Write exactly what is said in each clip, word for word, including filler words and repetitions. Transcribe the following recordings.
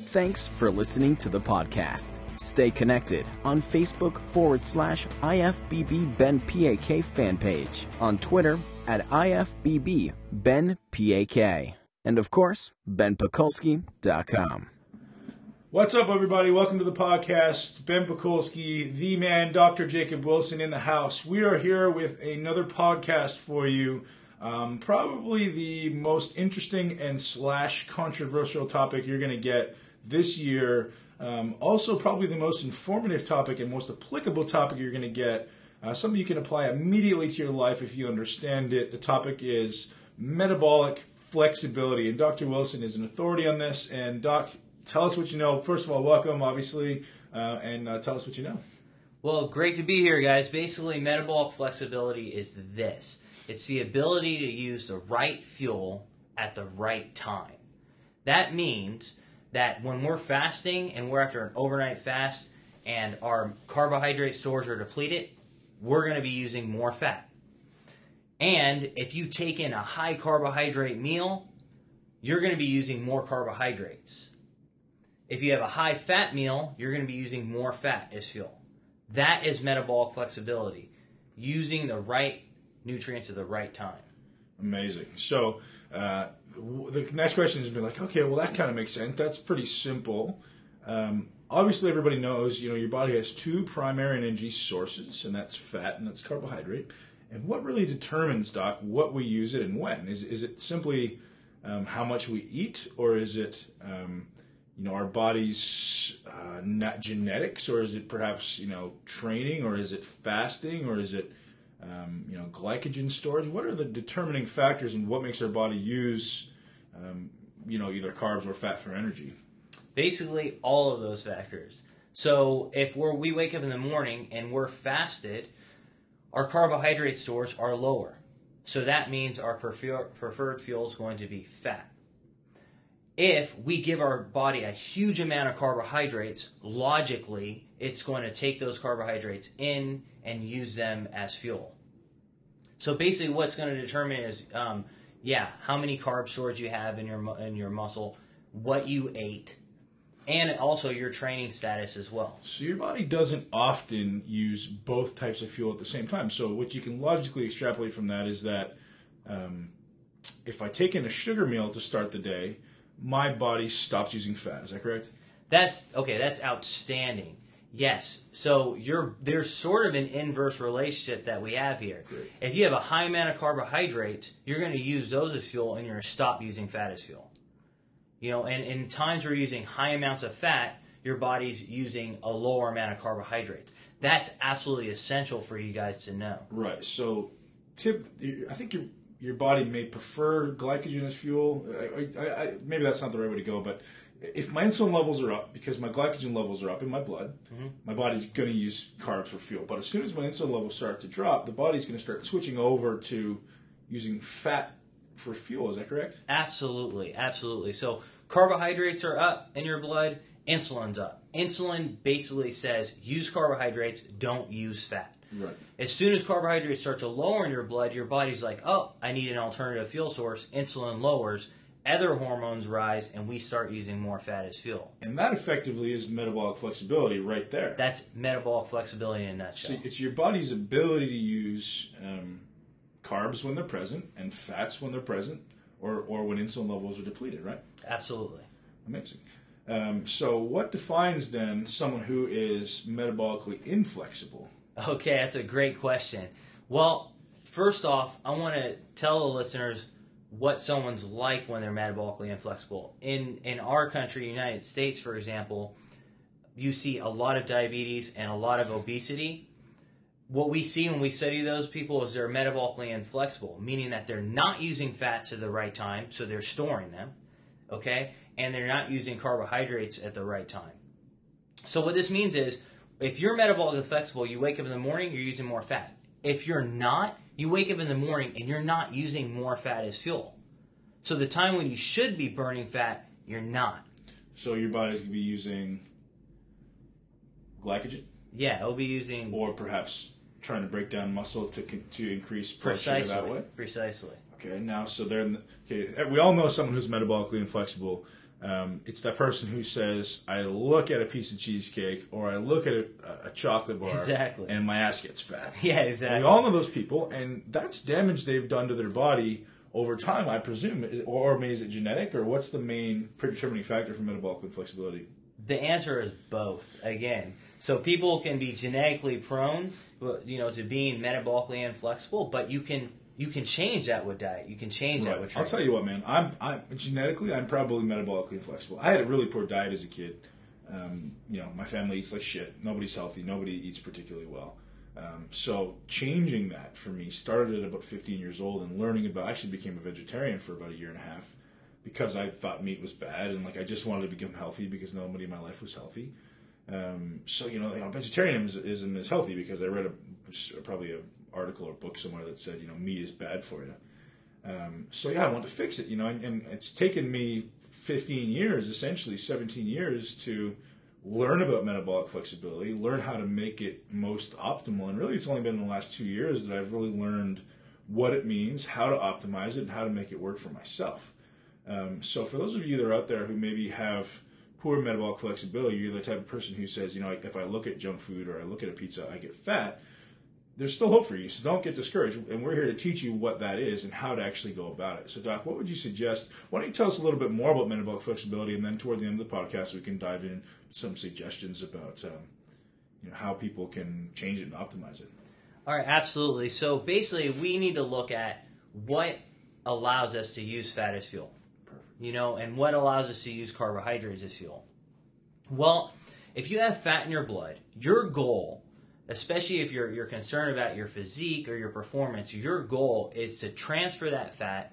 Thanks for listening to the podcast. Stay connected on Facebook forward slash I F B B Ben P A K fan page, on Twitter at I F B B Ben P A K, and of course, Ben Pakulski dot com. What's up, everybody? Welcome to the podcast. Ben Pakulski, the man, Doctor Jacob Wilson in the house. We are here with another podcast for you. Um, probably the most interesting and slash controversial topic you're going to get this year. Um, also, probably the most informative topic and most applicable topic you're going to get. Uh, something you can apply immediately to your life if you understand it. The topic is metabolic flexibility. And Doctor Wilson is an authority on this. And Doc, tell us what you know. First of all, welcome, obviously, uh, and uh, tell us what you know. Well, great to be here, guys. Basically, metabolic flexibility is this. It's the ability to use the right fuel at the right time. That means that when we're fasting and we're after an overnight fast and our carbohydrate stores are depleted, we're going to be using more fat. And if you take in a high carbohydrate meal, you're going to be using more carbohydrates. If you have a high fat meal, you're going to be using more fat as fuel. That is metabolic flexibility, using the right nutrients at the right time. Amazing. So uh, the next question is be like, okay, well, that kind of makes sense. That's pretty simple. Um, obviously, everybody knows, you know, your body has two primary energy sources, and that's fat and that's carbohydrate. And what really determines, Doc, what we use it and when? Is is it simply um, how much we eat, or is it um, you know, our body's uh, not genetics, or is it perhaps, you know, training, or is it fasting, or is it, um, you know, glycogen storage? What are the determining factors in what makes our body use, um, you know, either carbs or fat for energy? Basically, all of those factors. So if we're, we wake up in the morning and we're fasted, our carbohydrate stores are lower. So that means our prefer, preferred fuel is going to be fat. If we give our body a huge amount of carbohydrates, logically, it's going to take those carbohydrates in and use them as fuel. So basically what's going to determine is, um, yeah, how many carb stores you have in your in your muscle, what you ate, and also your training status as well. So your body doesn't often use both types of fuel at the same time. So what you can logically extrapolate from that is that um, if I take in a sugar meal to start the day, my body stops using fat. Is that correct? That's okay. That's outstanding. Yes. So you're there's sort of an inverse relationship that we have here. Great. If you have a high amount of carbohydrates, you're going to use those as fuel, and you're going to stop using fat as fuel. You know, and in times where you're using high amounts of fat, your body's using a lower amount of carbohydrates. That's absolutely essential for you guys to know. Right. So, tip. I think your your body may prefer glycogen as fuel. I, I, I, maybe that's not the right way to go, but if my insulin levels are up because my glycogen levels are up in my blood, mm-hmm. my body's going to use carbs for fuel. But as soon as my insulin levels start to drop, the body's going to start switching over to using fat for fuel. Is that correct? Absolutely, absolutely. So carbohydrates are up in your blood, insulin's up. Insulin basically says use carbohydrates, don't use fat. Right. As soon as carbohydrates start to lower in your blood, your body's like, oh, I need an alternative fuel source. Insulin lowers, other hormones rise, and we start using more fat as fuel. And that effectively is metabolic flexibility right there. That's metabolic flexibility in a nutshell. So it's your body's ability to use um, carbs when they're present and fats when they're present, or, or when insulin levels are depleted, right? Absolutely. Amazing. Um, so what defines then someone who is metabolically inflexible? Okay, that's a great question. Well, first off, I want to tell the listeners what someone's like when they're metabolically inflexible. In in our country, United States, for example, you see a lot of diabetes and a lot of obesity. What we see when we study those people is they're metabolically inflexible, meaning that they're not using fats at the right time, so they're storing them, okay? And they're not using carbohydrates at the right time. So what this means is, if you're metabolically flexible, you wake up in the morning, you're using more fat. If you're not, you wake up in the morning and you're not using more fat as fuel. So the time when you should be burning fat, you're not. So your body's going to be using glycogen? Yeah, it'll be using... Or perhaps trying to break down muscle to to increase blood Precisely. sugar that way? Precisely. Okay, now, so they're... In the, okay, we all know someone who's metabolically inflexible. Um, it's that person who says, I look at a piece of cheesecake or I look at a, a chocolate bar Exactly. and my ass gets fat. Yeah, exactly. And we all know those people, and that's damage they've done to their body over time, I presume. Or maybe is it genetic, or what's the main predetermining factor for metabolic inflexibility? The answer is both, again. So people can be genetically prone, you know, to being metabolically inflexible, but you can you can change that with diet. You can change Right. that with I'll training. tell you what, man. I'm, I'm genetically, I'm probably metabolically inflexible. I had a really poor diet as a kid. Um, you know, my family eats like shit. Nobody's healthy. Nobody eats particularly well. Um, so changing that for me started at about fifteen years old, and learning about. I actually became a vegetarian for about a year and a half because I thought meat was bad, and like I just wanted to become healthy because nobody in my life was healthy. Um, so you know, you know, vegetarianism is healthy because I read a probably a article or book somewhere that said, you know, meat is bad for you. Um, so yeah, I want to fix it, you know, and, and it's taken me fifteen years, essentially seventeen years, to learn about metabolic flexibility, learn how to make it most optimal. And really, it's only been in the last two years that I've really learned what it means, how to optimize it, and how to make it work for myself. Um, so for those of you that are out there who maybe have poor metabolic flexibility, you're the type of person who says, you know, if I look at junk food or I look at a pizza, I get fat. There's still hope for you, so don't get discouraged. And we're here to teach you what that is and how to actually go about it. So, Doc, what would you suggest? Why don't you tell us a little bit more about metabolic flexibility, and then toward the end of the podcast, we can dive in some suggestions about um, you know, how people can change it and optimize it. All right, absolutely. So basically, we need to look at what allows us to use fat as fuel. Perfect. You know, and what allows us to use carbohydrates as fuel. Well, if you have fat in your blood, your goal, especially if you're you're concerned about your physique or your performance, your goal is to transfer that fat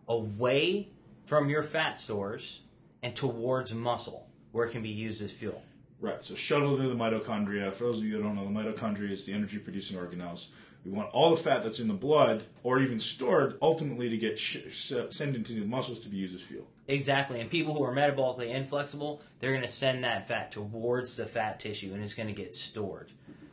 away from your fat stores and towards muscle, where it can be used as fuel. Right, so shuttle to the mitochondria. For those of you that don't know, the mitochondria is the energy-producing organelles. We want all the fat that's in the blood, or even stored, ultimately to get sh- sent into the muscles to be used as fuel. Exactly, and people who are metabolically inflexible, they're going to send that fat towards the fat tissue, and it's going to get stored.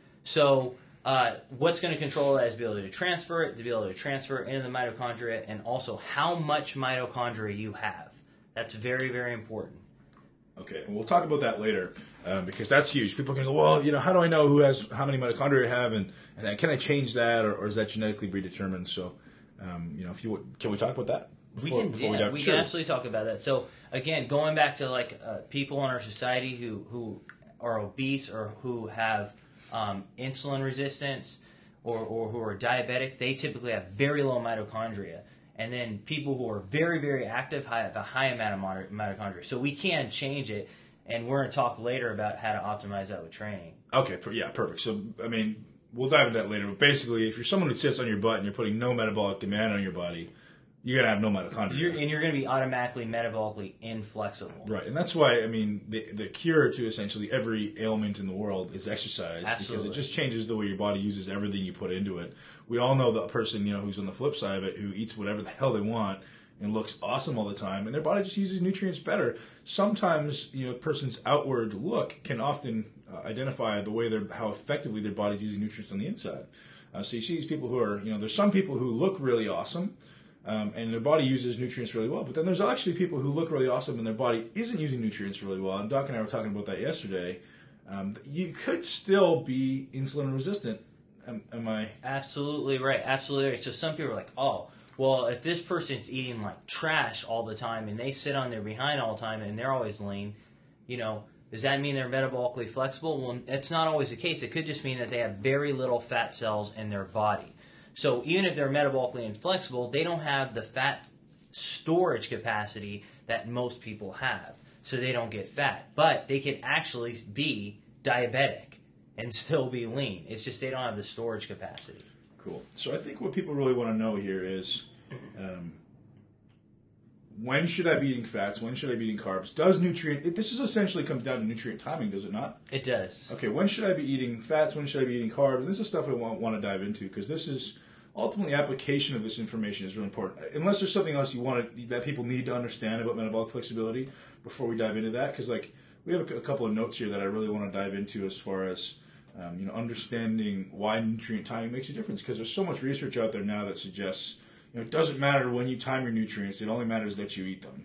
So uh, what's going to control that is the ability to transfer it, to be able to transfer it into the mitochondria, and also how much mitochondria you have. That's very, very important. Okay, and we'll talk about that later um, because that's huge. People can go, well, you know, how do I know who has how many mitochondria I have, and, and can I change that, or, or is that genetically predetermined? So, um, you know, if you can we talk about that? Before, we can, before yeah, we, dive? we Sure. can absolutely talk about that. So again, going back to like uh, people in our society who who are obese or who have um, insulin resistance or, or who are diabetic, they typically have very low mitochondria. And then people who are very, very active have a high amount of mitochondria. So we can change it, and we're going to talk later about how to optimize that with training. Okay, per- yeah, perfect. So, I mean, we'll dive into that later. But basically, if you're someone who sits on your butt and you're putting no metabolic demand on your body, you're going to have no mitochondria. You're, and you're going to be automatically metabolically inflexible. Right, and that's why, I mean, the the cure to essentially every ailment in the world is exercise. Absolutely. Because it just changes the way your body uses everything you put into it. We all know the person, you know, who's on the flip side of it, who eats whatever the hell they want and looks awesome all the time, and their body just uses nutrients better. Sometimes, you know, a person's outward look can often uh, identify the way they're, how effectively their body's using nutrients on the inside. Uh, so you see these people who are, you know, there's some people who look really awesome, Um, and their body uses nutrients really well. But then there's actually people who look really awesome and their body isn't using nutrients really well. And Doc and I were talking about that yesterday. Um, you could still be insulin resistant. Am, am I? Absolutely right. Absolutely right. So some people are like, oh, well, if this person's eating like trash all the time and they sit on their behind all the time and they're always lean, you know, does that mean they're metabolically flexible? Well, that's not always the case. It could just mean that they have very little fat cells in their body. So even if they're metabolically inflexible, they don't have the fat storage capacity that most people have. So they don't get fat. But they can actually be diabetic and still be lean. It's just they don't have the storage capacity. Cool. So I think what people really want to know here is, um, when should I be eating fats? When should I be eating carbs? Does nutrient... This is essentially comes down to nutrient timing, does it not? It does. Okay, when should I be eating fats? When should I be eating carbs? And this is stuff I want, want to dive into because this is... Ultimately, application of this information is really important. Unless there's something else you want to, that people need to understand about metabolic flexibility before we dive into that, because like we have a, a couple of notes here that I really want to dive into as far as um, you know understanding why nutrient timing makes a difference. Because there's so much research out there now that suggests you know it doesn't matter when you time your nutrients; it only matters that you eat them.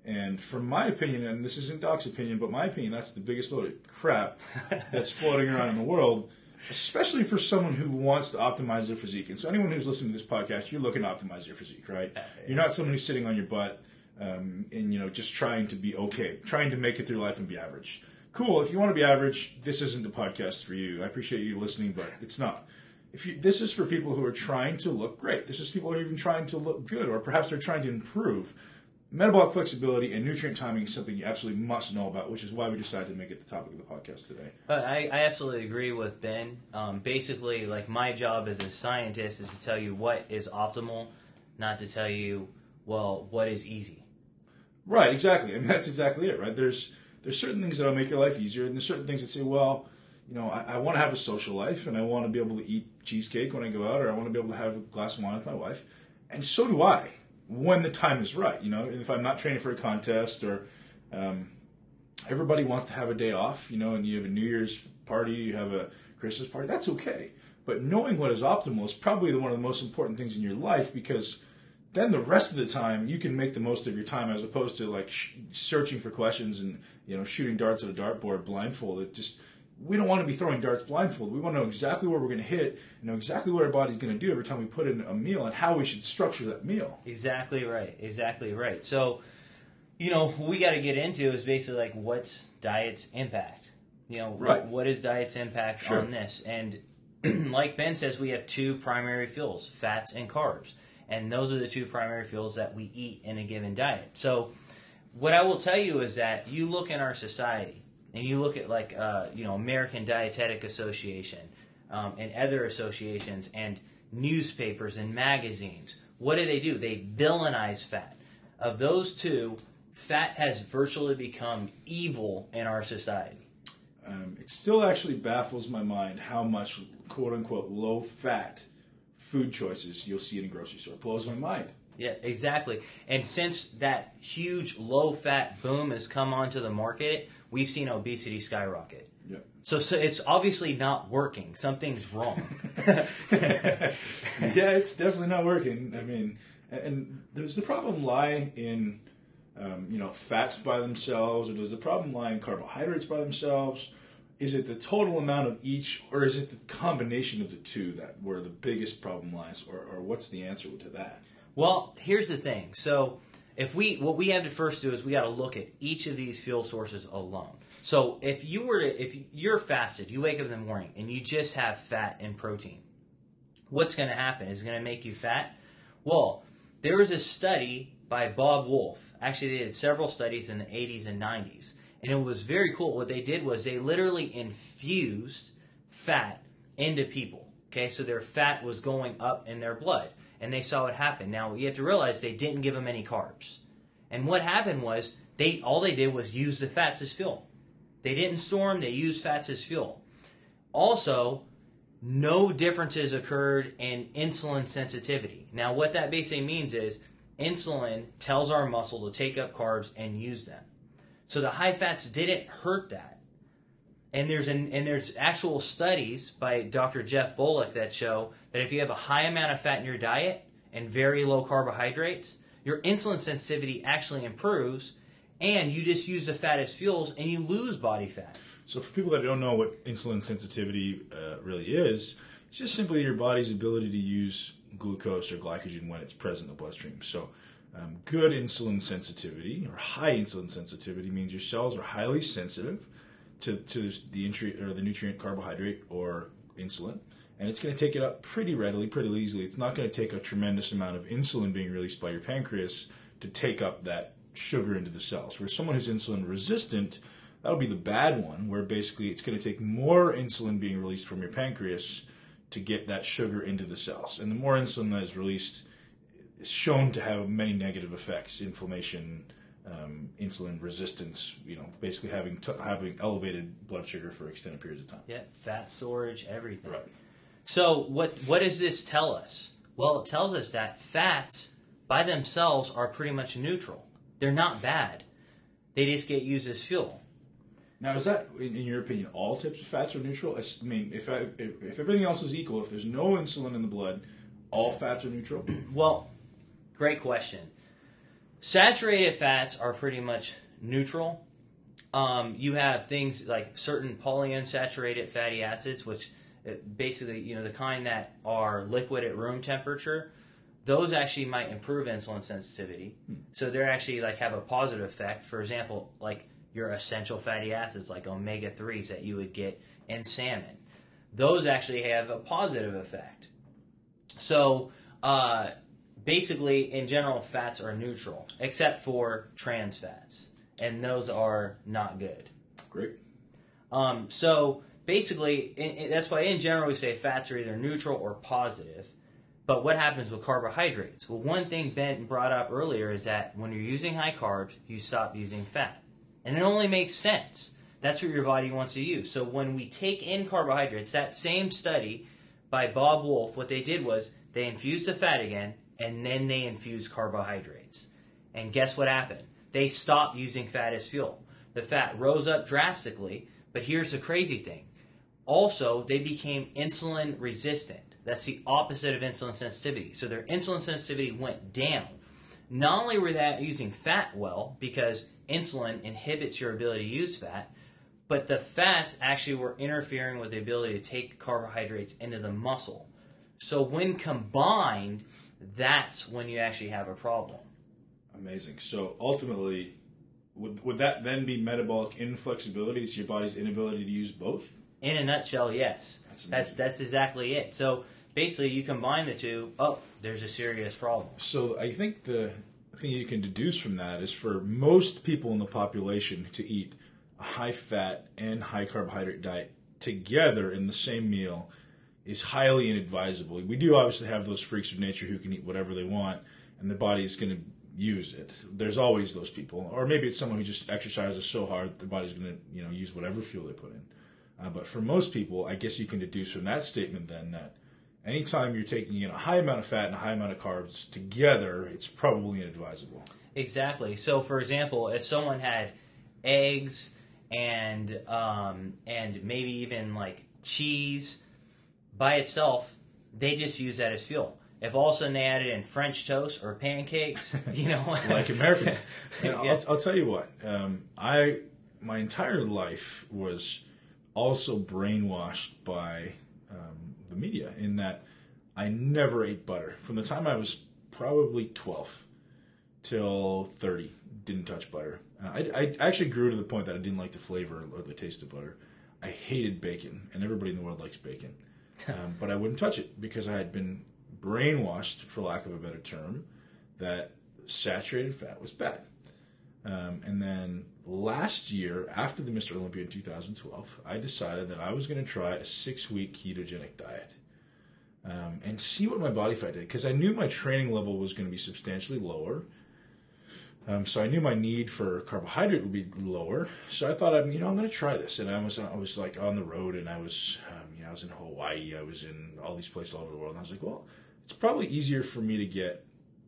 And from my opinion, and this isn't Doc's opinion, but my opinion, that's the biggest load of crap that's floating around in the world, especially for someone who wants to optimize their physique. And so anyone who's listening to this podcast, you're looking to optimize your physique, right? You're not someone who's sitting on your butt um, and, you know, just trying to be okay, trying to make it through life and be average. Cool. If you want to be average, this isn't the podcast for you. I appreciate you listening, but it's not. If you, this is for people who are trying to look great. This is people who are even trying to look good, or perhaps they're trying to improve. Metabolic flexibility and nutrient timing is something you absolutely must know about, which is why we decided to make it the topic of the podcast today. But I, I absolutely agree with Ben. Um, basically, like my job as a scientist is to tell you what is optimal, not to tell you, well, what is easy. Right, exactly. I mean, that's exactly it, right? There's there's certain things that will make your life easier, and there's certain things that say, well, you know, I, I want to have a social life, and I want to be able to eat cheesecake when I go out, or I want to be able to have a glass of wine with my wife, and so do I. When the time is right, you know, if I'm not training for a contest, or um, everybody wants to have a day off, you know, and you have a New Year's party, you have a Christmas party, that's okay. But knowing what is optimal is probably one of the most important things in your life, because then the rest of the time you can make the most of your time, as opposed to like sh- searching for questions and, you know, shooting darts at a dartboard blindfolded. Just we don't want to be throwing darts blindfolded. We want to know exactly where we're going to hit, and know exactly what our body's going to do every time we put in a meal, and how we should structure that meal. Exactly right. Exactly right. So, you know, what we got to get into is basically like, what's diet's impact? You know, right. what, what is diet's impact sure. on this? And like Ben says, we have two primary fuels, fats and carbs. And those are the two primary fuels that we eat in a given diet. So what I will tell you is that you look in our society, and you look at like, uh, you know, American Dietetic Association um, and other associations and newspapers and magazines. What do they do? They villainize fat. Of those two, fat has virtually become evil in our society. Um, it still actually baffles my mind how much quote-unquote low-fat food choices you'll see in a grocery store. It blows my mind. Yeah, exactly. And since that huge low-fat boom has come onto the market, we've seen obesity skyrocket. Yeah. So, so it's obviously not working. Something's wrong. Yeah, it's definitely not working. I mean, and does the problem lie in, um, you know, fats by themselves, or does the problem lie in carbohydrates by themselves? Is it the total amount of each, or is it the combination of the two that where the biggest problem lies, or, or what's the answer to that? Well, here's the thing. So if we, what we have to first do is we got to look at each of these fuel sources alone. So if you were to, if you're fasted, you wake up in the morning and you just have fat and protein, what's going to happen? Is it going to make you fat? Well, there was a study by Bob Wolf. Actually, they did several studies in the eighties and nineties. And it was very cool. What they did was they literally infused fat into people. Okay, so their fat was going up in their blood. And they saw it happen. Now, you have to realize they didn't give them any carbs. And what happened was, they all they did was use the fats as fuel. They didn't store them, they used fats as fuel. Also, no differences occurred in insulin sensitivity. Now, what that basically means is, insulin tells our muscle to take up carbs and use them. So the high fats didn't hurt that. And there's an, and there's actual studies by Doctor Jeff Volek that show that if you have a high amount of fat in your diet and very low carbohydrates, your insulin sensitivity actually improves, and you just use the fat as fuels and you lose body fat. So for people that don't know what insulin sensitivity uh, really is, it's just simply your body's ability to use glucose or glycogen when it's present in the bloodstream. So um, good insulin sensitivity, or high insulin sensitivity, means your cells are highly sensitive to, to the nutrient or the nutrient carbohydrate or insulin, and it's going to take it up pretty readily, pretty easily. It's not going to take a tremendous amount of insulin being released by your pancreas to take up that sugar into the cells. Where someone who's insulin resistant, that'll be the bad one, where basically it's going to take more insulin being released from your pancreas to get that sugar into the cells. And the more insulin that is released is shown to have many negative effects: inflammation, Um, insulin resistance, you know, basically having t- having elevated blood sugar for extended periods of time. Yeah, fat storage, everything. Right. So what what does this tell us? Well, it tells us that fats by themselves are pretty much neutral. They're not bad. They just get used as fuel. Now, is that, in, in your opinion, all types of fats are neutral? I mean, if, I, if if everything else is equal, if there's no insulin in the blood, all fats are neutral? Well, great question. Saturated fats are pretty much neutral. Um, you have things like certain polyunsaturated fatty acids, which uh, basically, you know, the kind that are liquid at room temperature. Those actually might improve insulin sensitivity. Hmm. So they actually like have a positive effect. For example, like your essential fatty acids, like omega threes that you would get in salmon. Those actually have a positive effect. So uh, basically, in general, fats are neutral, except for trans fats. And those are not good. Great. Um, so basically, in, in, that's why in general we say fats are either neutral or positive. But what happens with carbohydrates? Well, one thing Ben brought up earlier is that when you're using high carbs, you stop using fat. And it only makes sense. That's what your body wants to use. So when we take in carbohydrates, that same study by Bob Wolf, what they did was they infused the fat again, and then they infused carbohydrates. And guess what happened? They stopped using fat as fuel. The fat rose up drastically, but here's the crazy thing. Also, they became insulin resistant. That's the opposite of insulin sensitivity. So their insulin sensitivity went down. Not only were they using fat well, because insulin inhibits your ability to use fat, but the fats actually were interfering with the ability to take carbohydrates into the muscle. So when combined, that's when you actually have a problem. Amazing. So ultimately, would, would that then be metabolic inflexibility? It's your body's inability to use both? In a nutshell, yes. That's that's, that's exactly it. So basically, you combine the two, oh, there's a serious problem. So I think the thing you can deduce from that is for most people in the population to eat a high-fat and high-carbohydrate diet together in the same meal is highly inadvisable. We do obviously have those freaks of nature who can eat whatever they want, and the body is going to use it. There's always those people. Or maybe it's someone who just exercises so hard that their body's going to, you know, use whatever fuel they put in. Uh, but for most people, I guess you can deduce from that statement then that anytime you're taking in a high amount of fat and a high amount of carbs together, it's probably inadvisable. Exactly. So, for example, if someone had eggs and um, and maybe even like cheese by itself, they just use that as fuel. If all of a sudden they added in French toast or pancakes, you know, like Americans. And Yeah. I'll, I'll tell you what. Um, I my entire life was also brainwashed by um, the media in that I never ate butter. From the time I was probably twelve till thirty, didn't touch butter. Uh, I, I actually grew to the point that I didn't like the flavor or the taste of butter. I hated bacon, and everybody in the world likes bacon. Um, but I wouldn't touch it because I had been brainwashed, for lack of a better term, that saturated fat was bad. Um, and then last year, after the Mister Olympia in two thousand twelve, I decided that I was going to try a six-week ketogenic diet um, and see what my body fat did, because I knew my training level was going to be substantially lower. Um, so I knew my need for carbohydrate would be lower. So I thought, I'm, you know, I'm going to try this. And I was, I was like on the road, and I was, um, you know, I was in Hawaii, I was in all these places all over the world. And I was like, well, it's probably easier for me to get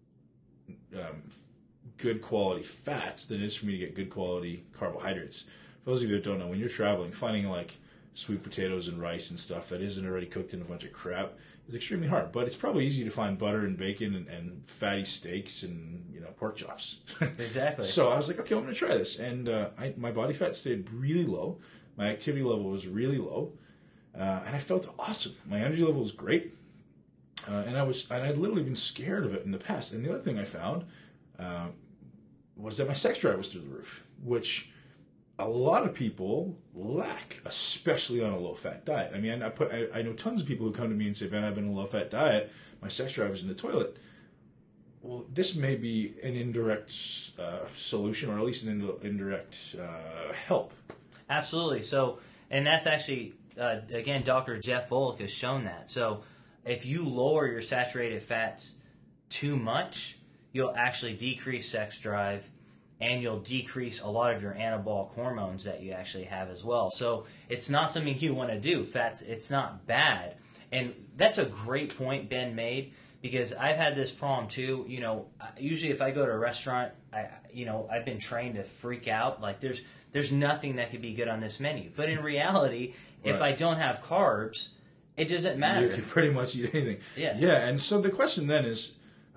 um, good quality fats than it is for me to get good quality carbohydrates. For those of you that don't know, when you're traveling, finding like sweet potatoes and rice and stuff that isn't already cooked in a bunch of crap is extremely hard. But it's probably easy to find butter and bacon and, and fatty steaks and, you know, pork chops. Exactly. So I was like, okay, I'm going to try this. And uh, I, my body fat stayed really low. My activity level was really low. Uh, and I felt awesome. My energy level was great. Uh, and I was, and I'd literally been scared of it in the past. And the other thing I found uh, was that my sex drive was through the roof, which a lot of people lack, especially on a low-fat diet. I mean, I put, I, I know tons of people who come to me and say, Ben, I've been on a low-fat diet. My sex drive is in the toilet. Well, this may be an indirect uh, solution, or at least an ind- indirect uh, help. Absolutely. So, and that's actually, uh, again, Doctor Jeff Volek has shown that. So, if you lower your saturated fats too much, you'll actually decrease sex drive, and you'll decrease a lot of your anabolic hormones that you actually have as well. So, it's not something you want to do. Fats, it's not bad. And that's a great point Ben made, because I've had this problem too. You know, usually if I go to a restaurant, I, you know, I've been trained to freak out. Like there's, there's nothing that could be good on this menu. But in reality, if Right. I don't have carbs, it doesn't matter. You can pretty much eat anything. Yeah. Yeah, and so the question then is,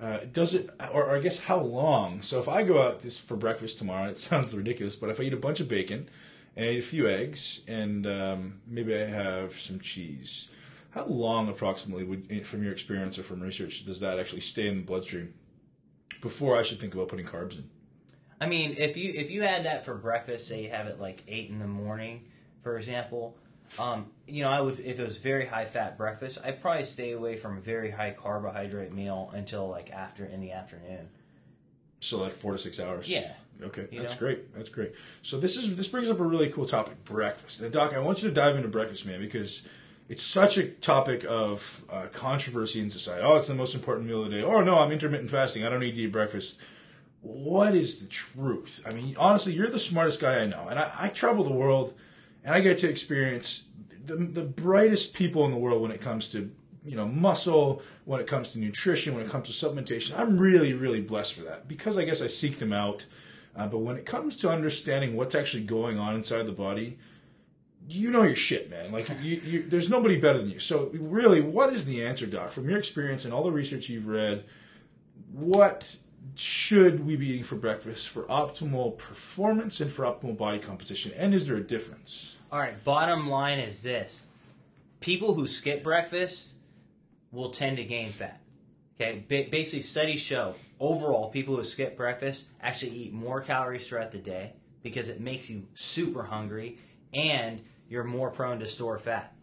uh, does it, or, or I guess how long? So if I go out this for breakfast tomorrow, it sounds ridiculous, but if I eat a bunch of bacon and I eat a few eggs and um, maybe I have some cheese, how long approximately would, from your experience or from research, does that actually stay in the bloodstream before I should think about putting carbs in? I mean, if you if you had that for breakfast, say you have it like eight in the morning, for example, um, you know, I would if it was very high fat breakfast, I'd probably stay away from a very high carbohydrate meal until like after in the afternoon. So like four to six hours. Yeah. Okay, You that's know? great. That's great. So this is this brings up a really cool topic, breakfast. Now, Doc, I want you to dive into breakfast, man, because it's such a topic of uh, controversy in society. Oh, it's the most important meal of the day. Oh no, I'm intermittent fasting. I don't need to eat breakfast. What is the truth? I mean, honestly, you're the smartest guy I know, and I, I travel the world, and I get to experience the, the brightest people in the world when it comes to, you know, muscle, when it comes to nutrition, when it comes to supplementation. I'm really, really blessed for that because I guess I seek them out. Uh, but when it comes to understanding what's actually going on inside the body, you know your shit, man. Like, you, you, there's nobody better than you. So really, what is the answer, Doc? From your experience and all the research you've read, what should we be eating for breakfast for optimal performance and for optimal body composition? And is there a difference? All right, bottom line is this. People who skip breakfast will tend to gain fat. Okay, ba- basically studies show overall people who skip breakfast actually eat more calories throughout the day because it makes you super hungry and you're more prone to store fat.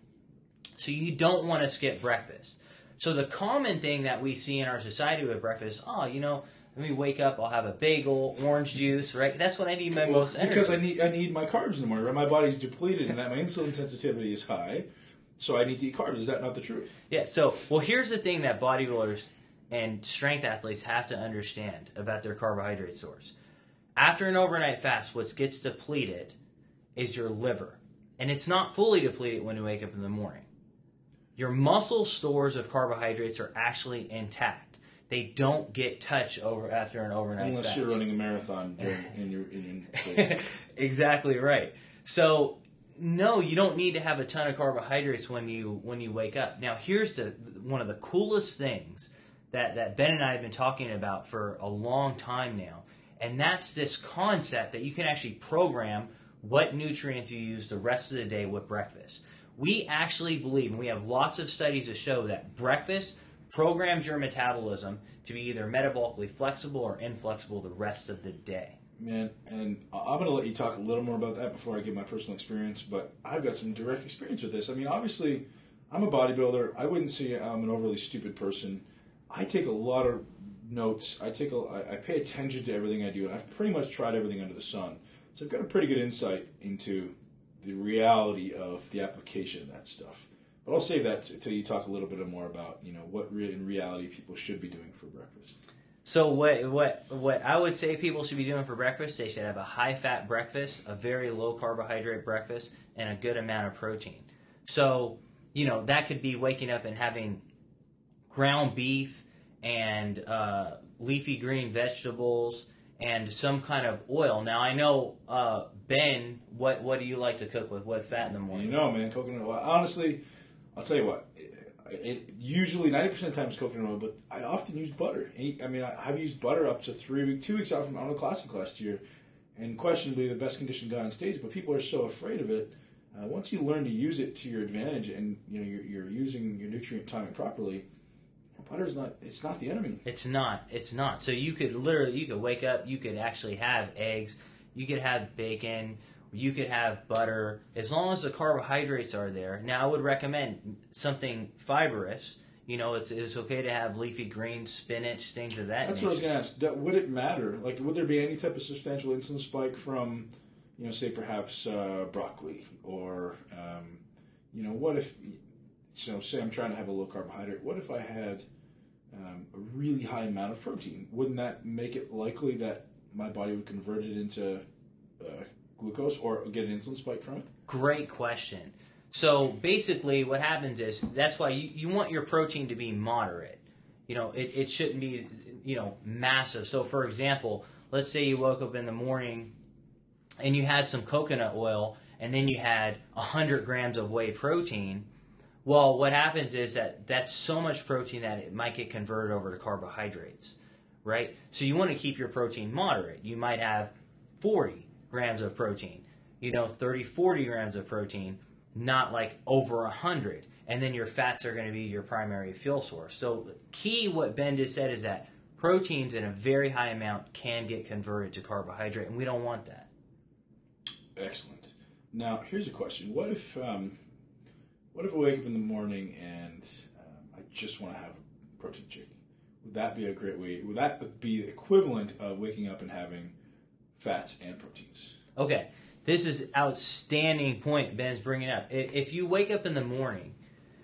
So you don't want to skip breakfast. So the common thing that we see in our society with breakfast, oh, you know, let me wake up, I'll have a bagel, orange juice, right? That's what I need my Well, most energy. because I need I need my carbs in the morning, right? My body's depleted and that my insulin sensitivity is high, so I need to eat carbs. Is that not the truth? Yeah, so, well, here's the thing that bodybuilders and strength athletes have to understand about their carbohydrate source. After an overnight fast, what gets depleted is your liver. And it's not fully depleted when you wake up in the morning. Your muscle stores of carbohydrates are actually intact. They don't get touched over after an overnight Unless fast. you're running a marathon during, in your in your Exactly right. So no, you don't need to have a ton of carbohydrates when you when you wake up. Now here's the one of the coolest things that, that Ben and I have been talking about for a long time now, and that's this concept that you can actually program what nutrients you use the rest of the day with breakfast. We actually believe, and we have lots of studies to show, that breakfast programs your metabolism to be either metabolically flexible or inflexible the rest of the day. Man, and I'm going to let you talk a little more about that before I give my personal experience, but I've got some direct experience with this. I mean, obviously, I'm a bodybuilder. I wouldn't say I'm an overly stupid person. I take a lot of notes. I take a, I pay attention to everything I do, and I've pretty much tried everything under the sun. So I've got a pretty good insight into the reality of the application of that stuff. But I'll save that until you talk a little bit more about, you know, what re- in reality people should be doing for breakfast. So what what what I would say people should be doing for breakfast, they should have a high-fat breakfast, a very low-carbohydrate breakfast, and a good amount of protein. So, you know, that could be waking up and having ground beef and uh, leafy green vegetables and some kind of oil. Now, I know, uh, Ben, what, what do you like to cook with? What fat in the morning? You know, man, coconut oil. Honestly, I'll tell you what. It, it, usually, ninety percent of the time it's coconut oil, but I often use butter. I mean, I've used butter up to three weeks, two weeks out from Arnold Classic last year, and questionably the best conditioned guy on stage, but people are so afraid of it. Uh, once you learn to use it to your advantage and, you know, you're, you're using your nutrient timing properly, butter is not, it's not the enemy. It's not. It's not. So you could literally, you could wake up, you could actually have eggs, you could have bacon, you could have butter, as long as the carbohydrates are there. Now, I would recommend something fibrous. You know, it's it's okay to have leafy greens, spinach, things of that That's nature. what I was going to ask. That, would it matter? Like, would there be any type of substantial insulin spike from, you know, say perhaps uh, broccoli or, um, you know, what if, so say I'm trying to have a low carbohydrate, what if I had um, a really high amount of protein? Wouldn't that make it likely that my body would convert it into uh, glucose or get an insulin spike from it? Great question. So basically what happens is, that's why you, you want your protein to be moderate. You know, it, it shouldn't be, you know, massive. So for example, let's say you woke up in the morning and you had some coconut oil and then you had one hundred grams of whey protein. Well, what happens is that that's so much protein that it might get converted over to carbohydrates, right? So you want to keep your protein moderate. You might have forty grams of protein, you know, thirty, forty grams of protein, not like over one hundred. And then your fats are going to be your primary fuel source. So key, what Ben just said, is that proteins in a very high amount can get converted to carbohydrate, and we don't want that. Excellent. Now, here's a question. What if... Um, What if I wake up in the morning and um, I just want to have protein chicken? Would that be a great way? Would that be the equivalent of waking up and having fats and proteins? Okay, this is outstanding point Ben's bringing up. If you wake up in the morning,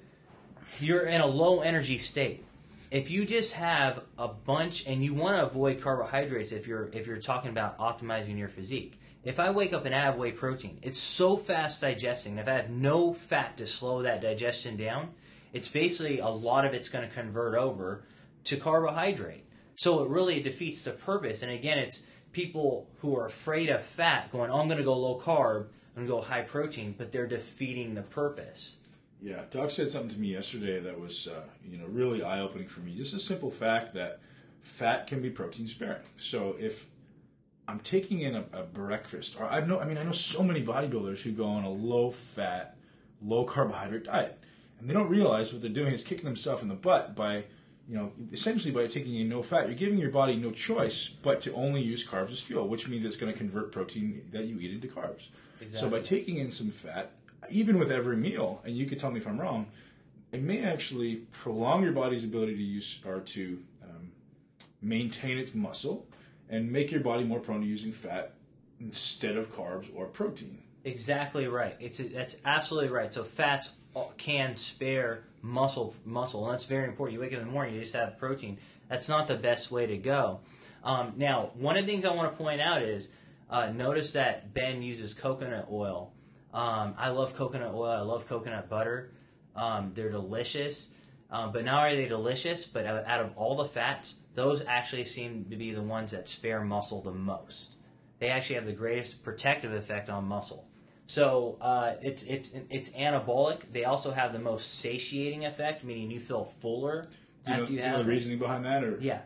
you're in a low energy state. If you just have a bunch, and you want to avoid carbohydrates if you're if you're talking about optimizing your physique. If I wake up and I have whey protein, it's so fast digesting. If I have no fat to slow that digestion down, it's basically a lot of it's going to convert over to carbohydrate. So it really defeats the purpose. And again, it's people who are afraid of fat going, oh, I'm going to go low carb, I'm going to go high protein, but they're defeating the purpose. Yeah, Doc said something to me yesterday that was uh, you know really eye-opening for me. Just a simple fact that fat can be protein sparing. So if I'm taking in a, a breakfast, or I know, I mean, I know so many bodybuilders who go on a low-fat, low-carbohydrate diet, and they don't realize what they're doing is kicking themselves in the butt by, you know, essentially by taking in no fat. You're giving your body no choice but to only use carbs as fuel, which means it's going to convert protein that you eat into carbs. Exactly. So by taking in some fat, even with every meal, and you could tell me if I'm wrong, it may actually prolong your body's ability to use or to um, maintain its muscle, and make your body more prone to using fat instead of carbs or protein. Exactly right. It's that's absolutely right. So fats can spare muscle, muscle, and that's very important. You wake up in the morning, you just have protein. That's not the best way to go. Um, now, one of the things I want to point out is uh, notice that Ben uses coconut oil. Um, I love coconut oil. I love coconut butter. Um, they're delicious. Um, but not only are they delicious, but out of all the fats, those actually seem to be the ones that spare muscle the most. They actually have the greatest protective effect on muscle. So uh, it's it's it's anabolic. They also have the most satiating effect, meaning you feel fuller do you after know, you do have you know the it. reasoning behind that? Or? Yeah.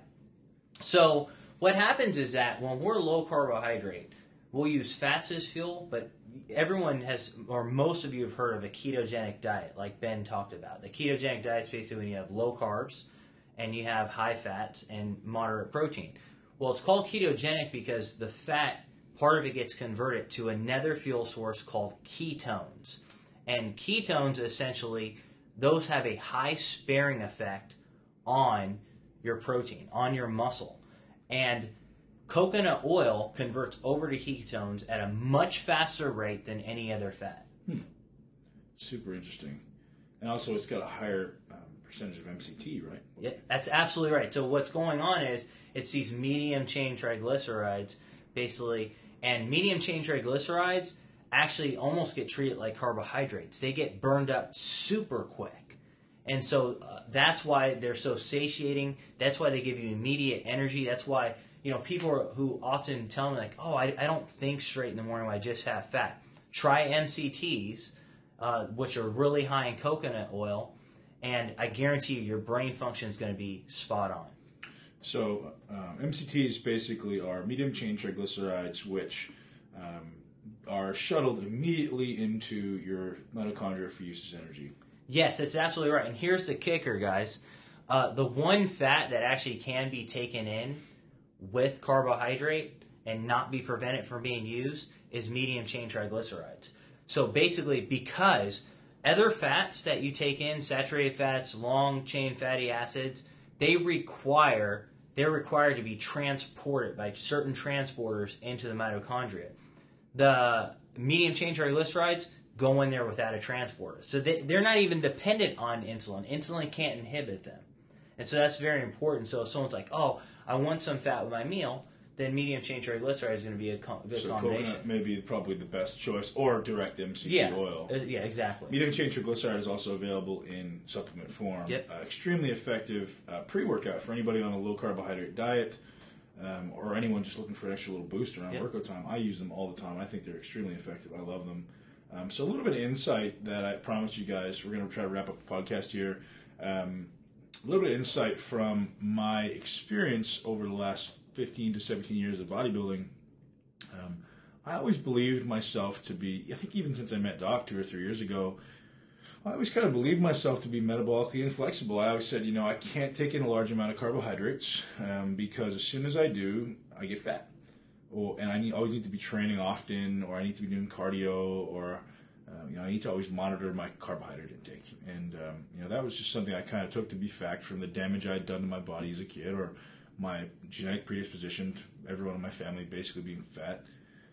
So what happens is that when we're low carbohydrate, we'll use fats as fuel, but everyone has, or most of you have heard of a ketogenic diet, like Ben talked about. The ketogenic diet is basically when you have low carbs and you have high fats and moderate protein. Well, it's called ketogenic because the fat, part of it gets converted to another fuel source called ketones. And ketones, essentially, those have a high sparing effect on your protein, on your muscle. And coconut oil converts over to ketones at a much faster rate than any other fat. Hmm. Super interesting. And also it's got a higher um, percentage of M C T, right? Yeah, that's absolutely right. So what's going on is it's these medium chain triglycerides, basically, and medium chain triglycerides actually almost get treated like carbohydrates. They get burned up super quick. And so uh, that's why they're so satiating. That's why they give you immediate energy. That's why, you know, people who often tell me like, oh, I, I don't think straight in the morning when I just have fat. Try M C Ts, uh, which are really high in coconut oil, and I guarantee you your brain function is going to be spot on. So um, M C Ts basically are medium chain triglycerides, which um, are shuttled immediately into your mitochondria for use as energy. Yes, that's absolutely right. And here's the kicker, guys. Uh, the one fat that actually can be taken in with carbohydrate and not be prevented from being used is medium chain triglycerides. So basically, because other fats that you take in, saturated fats, long chain fatty acids, they require they're required to be transported by certain transporters into the mitochondria. The medium chain triglycerides go in there without a transporter. So they, they're not even dependent on insulin. Insulin can't inhibit them. And so that's very important. So if someone's like, oh, I want some fat with my meal, then medium chain triglyceride is going to be a com- good so combination. Coconut may be probably the best choice, or direct M C T yeah. oil. Uh, yeah, exactly. Medium chain triglyceride is also available in supplement form. Yep. Uh, extremely effective uh, pre-workout for anybody on a low carbohydrate diet, um, or anyone just looking for an extra little boost around yep. workout time. I use them all the time. I think they're extremely effective. I love them. Um, so a little bit of insight that I promised you guys. We're going to try to wrap up the podcast here. Um, a little bit of insight from my experience over the last fifteen to seventeen years of bodybuilding. Um, I always believed myself to be, I think even since I met Doc two or three years ago, I always kind of believed myself to be metabolically inflexible. I always said, you know, I can't take in a large amount of carbohydrates um, because as soon as I do, I get fat. Or, and I need, always need to be training often, or I need to be doing cardio, or uh, you know, I need to always monitor my carbohydrate intake. And um, you know, that was just something I kind of took to be fact from the damage I had done to my body as a kid, or my genetic predisposition to everyone in my family basically being fat.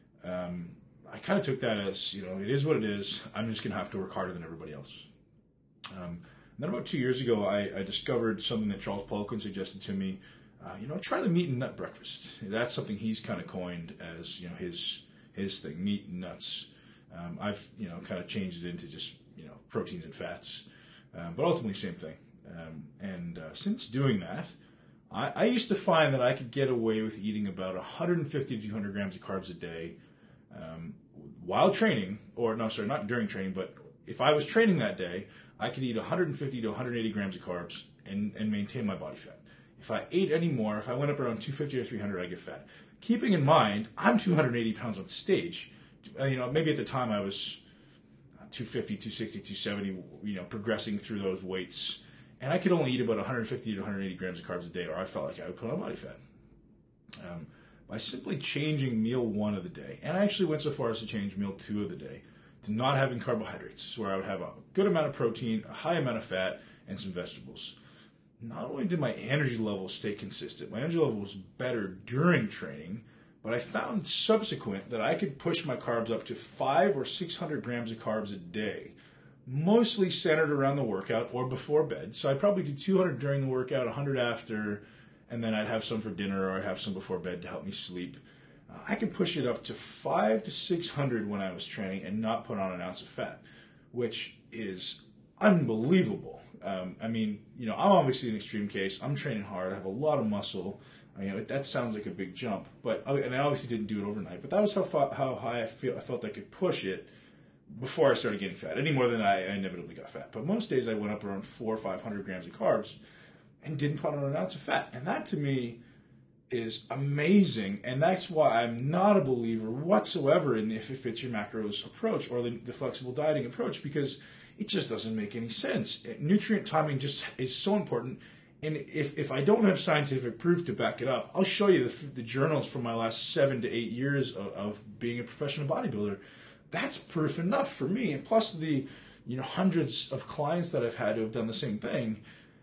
Um, I kind of took that as, you know, it is what it is. I'm just going to have to work harder than everybody else. Um, and then about two years ago, I, I discovered something that Charles Poliquin suggested to me. Uh, you know, try the meat and nut breakfast. That's something he's kind of coined as, you know, his his thing, meat and nuts. Um, I've, you know, kind of changed it into just, you know, proteins and fats, um, but ultimately same thing. Um, and uh, since doing that, I, I used to find that I could get away with eating about one hundred fifty to two hundred grams of carbs a day um, while training, or no, sorry, not during training, but if I was training that day, I could eat one hundred fifty to one hundred eighty grams of carbs and, and maintain my body fat. If I ate any more, if I went up around two fifty or three hundred, I'd get fat. Keeping in mind, I'm two hundred eighty pounds on stage. Uh, you know, maybe at the time I was two fifty, two sixty, two seventy, you know, progressing through those weights. And I could only eat about one hundred fifty to one hundred eighty grams of carbs a day, or I felt like I would put on body fat. Um, by simply changing meal one of the day, and I actually went so far as to change meal two of the day, to not having carbohydrates, where I would have a good amount of protein, a high amount of fat, and some vegetables. Not only did my energy levels stay consistent, my energy level was better during training, but I found subsequent that I could push my carbs up to five or six hundred grams of carbs a day, mostly centered around the workout or before bed. So I'd probably do two hundred during the workout, one hundred after, and then I'd have some for dinner, or I'd have some before bed to help me sleep. Uh, I could push it up to five to six hundred when I was training and not put on an ounce of fat, which is unbelievable. Um, I mean, you know, I'm obviously an extreme case. I'm training hard. I have a lot of muscle. I, you know, that sounds like a big jump, but and I obviously didn't do it overnight. But that was how far, how high I feel. I felt I could push it before I started getting fat. Any more than I, I inevitably got fat. But most days I went up around four or five hundred grams of carbs and didn't put on an ounce of fat. And that to me is amazing. And that's why I'm not a believer whatsoever in the if it fits your macros approach, or the, the flexible dieting approach, because it just doesn't make any sense. Nutrient timing just is so important. And if, if I don't have scientific proof to back it up, I'll show you the, the journals from my last seven to eight years of, of being a professional bodybuilder. That's proof enough for me. And plus the, you know, hundreds of clients that I've had who have done the same thing.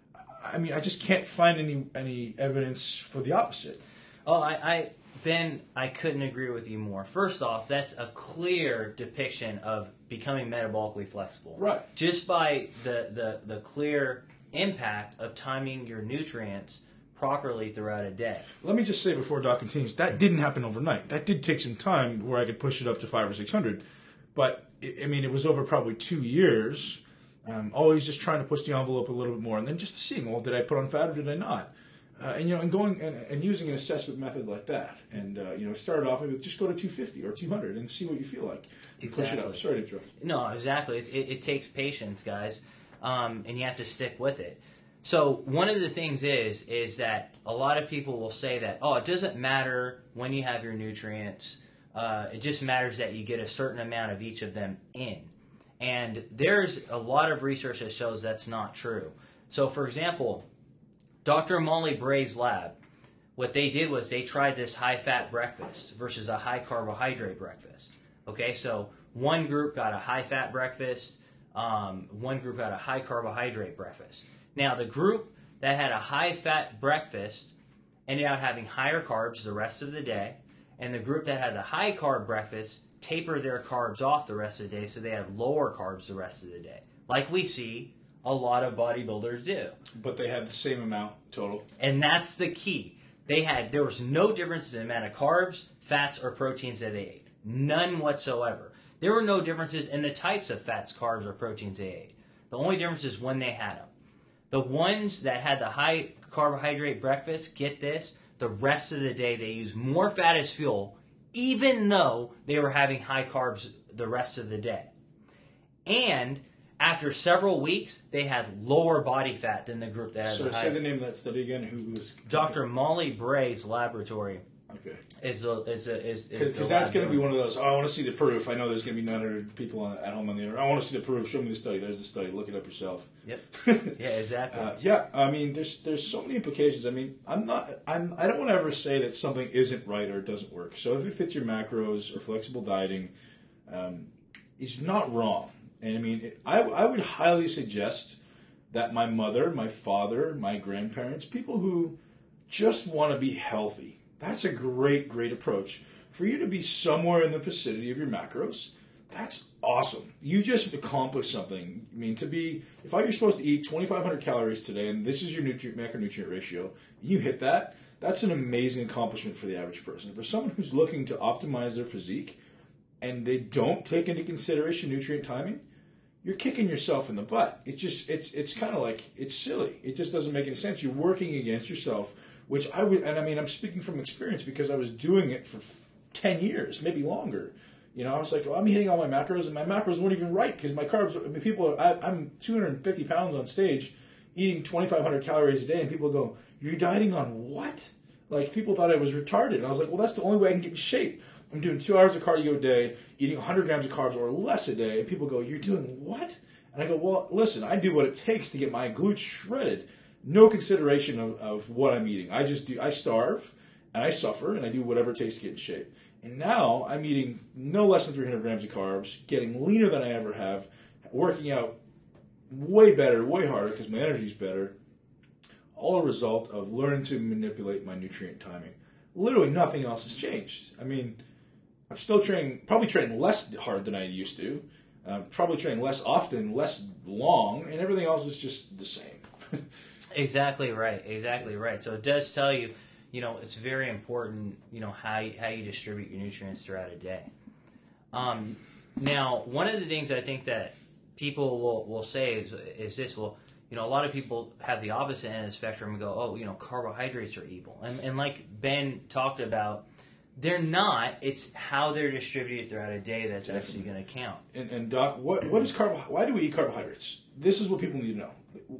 I mean, I just can't find any any evidence for the opposite. Oh, I, I Ben, I couldn't agree with you more. First off, that's a clear depiction of becoming metabolically flexible. Right. Just by the, the, the clear impact of timing your nutrients properly throughout a day. Let me just say before Doc continues, that didn't happen overnight. That did take some time where I could push it up to five or six hundred. But, I mean, it was over probably two years. Um, always just trying to push the envelope a little bit more, and then just seeing, well, did I put on fat or did I not? Uh, and you know, and going and, and using an assessment method like that, and uh, you know, start off with just go to two fifty or two hundred and see what you feel like. Exactly. Push it up. Sorry to interrupt. No, exactly. It, it, it takes patience, guys, um, and you have to stick with it. So one of the things is is that a lot of people will say that, oh, it doesn't matter when you have your nutrients. Uh, it just matters that you get a certain amount of each of them in. And there's a lot of research that shows that's not true. So, for example, Doctor Molly Bray's lab, what they did was they tried this high-fat breakfast versus a high-carbohydrate breakfast. Okay, so one group got a high-fat breakfast, um, one group got a high-carbohydrate breakfast. Now, the group that had a high-fat breakfast ended up having higher carbs the rest of the day, and the group that had a high-carb breakfast tapered their carbs off the rest of the day, so they had lower carbs the rest of the day, like we see a lot of bodybuilders do. But they had the same amount total. And that's the key. They had, there was no difference in the amount of carbs, fats, or proteins that they ate. None whatsoever. There were no differences in the types of fats, carbs, or proteins they ate. The only difference is when they had them. The ones that had the high carbohydrate breakfast, get this, the rest of the day they used more fat as fuel, even though they were having high carbs the rest of the day. And after several weeks, they had lower body fat than the group that had So the say high. the name of that study again. Who was Doctor Molly Bray's laboratory Okay. is the is the, is Because that's going to be one of those. Oh, I want to see the proof. I know there's going to be nine hundred people on, at home on the internet. I want to see the proof. Show me the study. There's the study. Look it up yourself. Yep. Yeah, exactly. Uh, yeah, I mean, there's there's so many implications. I mean, I'm not. I'm. I don't want to ever say that something isn't right or it doesn't work. So if it fits your macros or flexible dieting, um, it's not wrong. And I mean, it, I I would highly suggest that my mother, my father, my grandparents, people who just want to be healthy. That's a great, great approach. For you to be somewhere in the vicinity of your macros, that's awesome. You just accomplished something. I mean, to be, if you're supposed to eat twenty-five hundred calories today, and this is your nutrient macronutrient ratio, you hit that, that's an amazing accomplishment for the average person. For someone who's looking to optimize their physique, and they don't take into consideration nutrient timing, you're kicking yourself in the butt. It's just, it's it's kind of like, it's silly. It just doesn't make any sense. You're working against yourself, which I would, and I mean, I'm speaking from experience because I was doing it for ten years, maybe longer. You know, I was like, well, I'm hitting all my macros, and my macros weren't even right because my carbs, I mean, people, I, I'm two hundred fifty pounds on stage, eating twenty-five hundred calories a day, and people go, you're dieting on what? Like, people thought I was retarded. And I was like, well, that's the only way I can get in shape. I'm doing two hours of cardio a day, eating one hundred grams of carbs or less a day, and people go, you're doing what? And I go, well, listen, I do what it takes to get my glutes shredded. No consideration of, of what I'm eating. I just do, I starve, and I suffer, and I do whatever it takes to get in shape. And now I'm eating no less than three hundred grams of carbs, getting leaner than I ever have, working out way better, way harder because my energy's better. All a result of learning to manipulate my nutrient timing. Literally nothing else has changed. I mean, I'm still training, probably training less hard than I used to, uh, probably training less often, less long, and everything else is just the same. Exactly right. Exactly right. So it does tell you, you know, it's very important, you know, how you, how you distribute your nutrients throughout a day. Um, now, one of the things I think that people will, will say is, is this, well, you know, a lot of people have the opposite end of the spectrum and go, oh, you know, carbohydrates are evil. And, and like Ben talked about, they're not. It's how they're distributed throughout a day that's actually going to count. And, and Doc, what what is carbo? Why do we eat carbohydrates? This is what people need to know.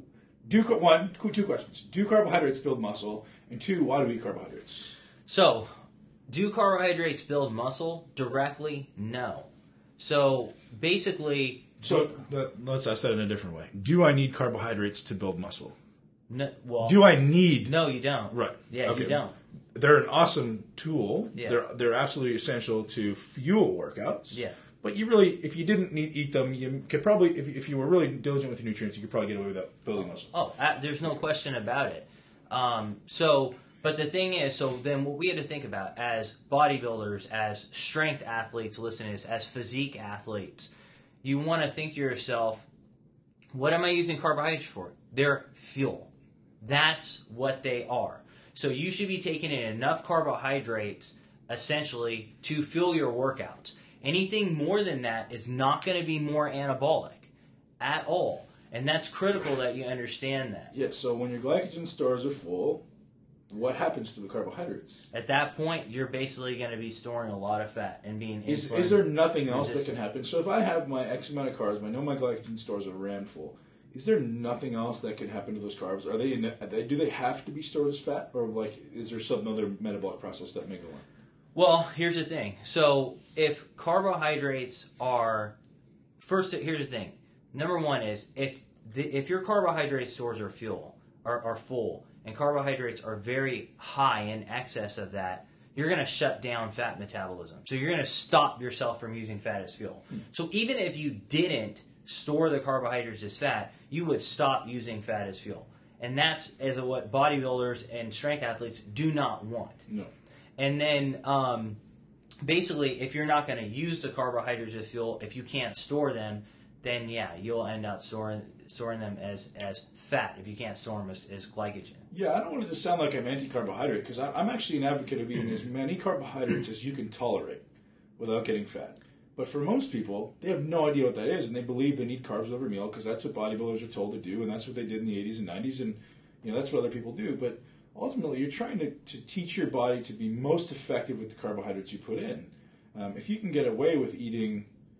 Do one, two questions. Do carbohydrates build muscle? And two, why do we eat carbohydrates? So, do carbohydrates build muscle? Directly, no. So, basically... So, let's ask that in a different way. Do I need carbohydrates to build muscle? No, well, do I need... No, you don't. Right. Yeah, okay. you don't. They're an awesome tool. Yeah. They're, they're absolutely essential to fuel workouts. Yeah. But you really, if you didn't need, eat them, you could probably, if, if you were really diligent with your nutrients, you could probably get away without building muscle. Oh, uh, there's no question about it. Um, so, but the thing is, so then what we had to think about as bodybuilders, as strength athletes, listen to this, as physique athletes, you want to think to yourself, what am I using carbohydrates for? They're fuel. That's what they are. So you should be taking in enough carbohydrates, essentially, to fuel your workouts. Anything more than that is not going to be more anabolic at all. And that's critical that you understand that. Yeah, so when your glycogen stores are full, what happens to the carbohydrates? At that point, you're basically going to be storing a lot of fat and being Is, insulin is there nothing else resistant. that can happen? So if I have my X amount of carbs, I know my glycogen stores are ran full. Is there nothing else that can happen to those carbs? Are they, in, are they do they have to be stored as fat, or like is there some other metabolic process that may go on? Well, here's the thing. So if carbohydrates are first, here's the thing. Number one is if the, if your carbohydrate stores are fuel are, are full and carbohydrates are very high in excess of that, you're going to shut down fat metabolism. So you're going to stop yourself from using fat as fuel. Hmm. So even if you didn't store the carbohydrates as fat, you would stop using fat as fuel. And that's as what bodybuilders and strength athletes do not want. No. And then um, basically, if you're not going to use the carbohydrates as fuel, if you can't store them, then yeah, you'll end up storing storing them as, as fat if you can't store them as, as glycogen. Yeah, I don't want it to sound like I'm anti-carbohydrate because I'm actually an advocate of eating as many carbohydrates as you can tolerate without getting fat. But for most people, they have no idea what that is, and they believe they need carbs over meal because that's what bodybuilders are told to do, and that's what they did in the eighties and nineties, and you know that's what other people do. But ultimately, you're trying to, to teach your body to be most effective with the carbohydrates you put in. Um, if you can get away with eating,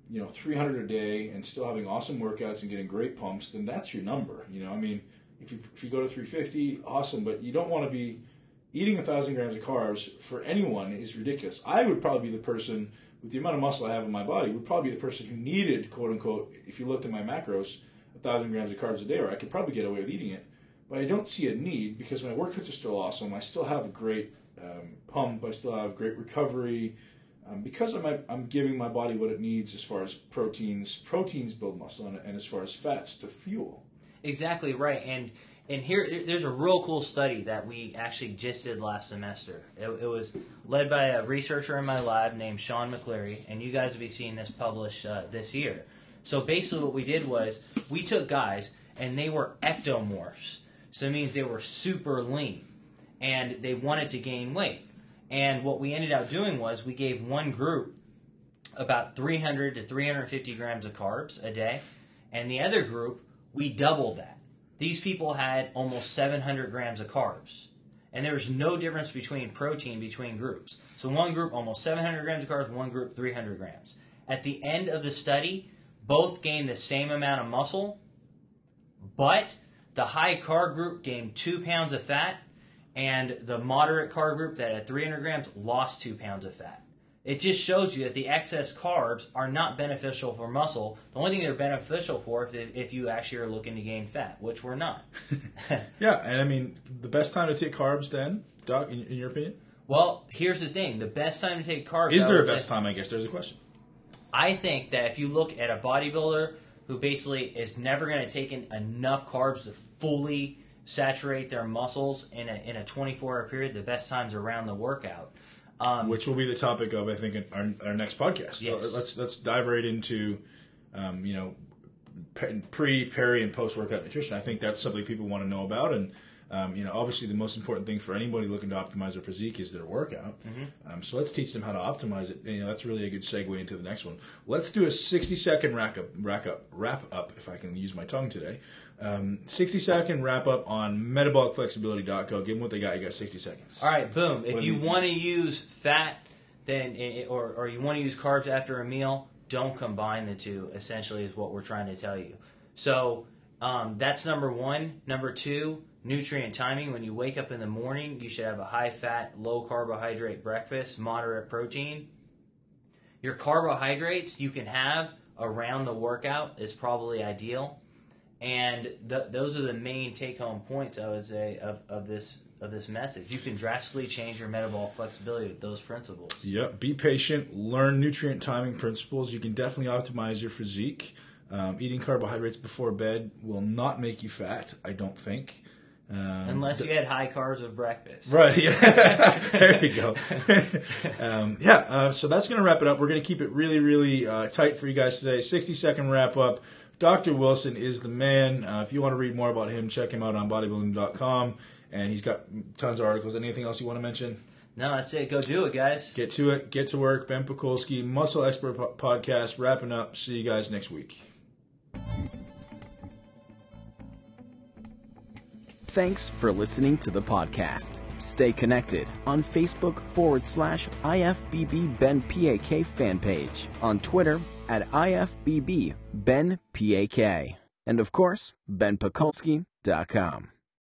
you know, three hundred a day and still having awesome workouts and getting great pumps, then that's your number. You know, I mean, if you if you go to three fifty, awesome, but you don't want to be eating a thousand grams of carbs for anyone is ridiculous. I would probably be the person with the amount of muscle I have in my body would probably be the person who needed, quote unquote, if you looked at my macros, a thousand grams of carbs a day, or I could probably get away with eating it. But I don't see a need because my workouts are still awesome. I still have a great um, pump. I still have great recovery. Um, because I'm, I'm giving my body what it needs as far as proteins. Proteins build muscle, and, and as far as fats to fuel. Exactly right. And and here, there's a real cool study that we actually just did last semester. It, it was led by a researcher in my lab named Sean McCleary, and you guys will be seeing this published uh, this year. So basically what we did was we took guys, and they were ectomorphs. So it means they were super lean, and they wanted to gain weight. And what we ended up doing was we gave one group about three hundred to three hundred fifty grams of carbs a day, and the other group, we doubled that. These people had almost seven hundred grams of carbs. And there was no difference between protein between groups. So one group, almost seven hundred grams of carbs, one group, three hundred grams. At the end of the study, both gained the same amount of muscle, but the high carb group gained two pounds of fat, and the moderate carb group that had three hundred grams lost two pounds of fat. It just shows you that the excess carbs are not beneficial for muscle. The only thing they're beneficial for if, if you actually are looking to gain fat, which we're not. Yeah, and I mean, the best time to take carbs then, Doc, in, in your opinion? Well, here's the thing. The best time to take carbs... Is there a best time, I guess? There's a question. I think that if you look at a bodybuilder who basically is never going to take in enough carbs to fully saturate their muscles in a in a twenty-four hour period, the best time's around the workout. Um, Which will be the topic of, I think, in our, our next podcast. Yes. So let's let's dive right into, um, you know, pre, peri, and post workout nutrition. I think that's something people want to know about, and um, you know, obviously, the most important thing for anybody looking to optimize their physique is their workout. Mm-hmm. Um, so let's teach them how to optimize it. And, you know, that's really a good segue into the next one. Let's do a sixty second rack up, rack up, wrap up, if I can use my tongue today. Um, sixty second wrap up on metabolic flexibility dot co. Give them what they got. You got sixty seconds. All right, boom. If What do you you think? want to use fat, then or or you want to use carbs after a meal, don't combine the two. Essentially, is what we're trying to tell you. So um, that's number one. Number two, nutrient timing. When you wake up in the morning, you should have a high fat, low carbohydrate breakfast, moderate protein. Your carbohydrates you can have around the workout is probably ideal. And the, those are the main take-home points, I would say, of, of this of this message. You can drastically change your metabolic flexibility with those principles. Yep. Be patient. Learn nutrient timing principles. You can definitely optimize your physique. Um, eating carbohydrates before bed will not make you fat, I don't think. Um, Unless you had high carbs with breakfast. Right, yeah. There you go. um, yeah, uh, so that's going to wrap it up. We're going to keep it really, really uh, tight for you guys today. sixty second wrap up. Doctor Wilson is the man. Uh, if you want to read more about him, check him out on bodybuilding dot com. And he's got tons of articles. Anything else you want to mention? No, that's it. Go do it, guys. Get to it. Get to work. Ben Pakulski, Muscle Expert po- Podcast. Wrapping up. See you guys next week. Thanks for listening to the podcast. Stay connected on Facebook forward slash I F B B Ben P A K fan page, on Twitter at I F B B Ben P A K, and of course, Ben Pakulski dot com.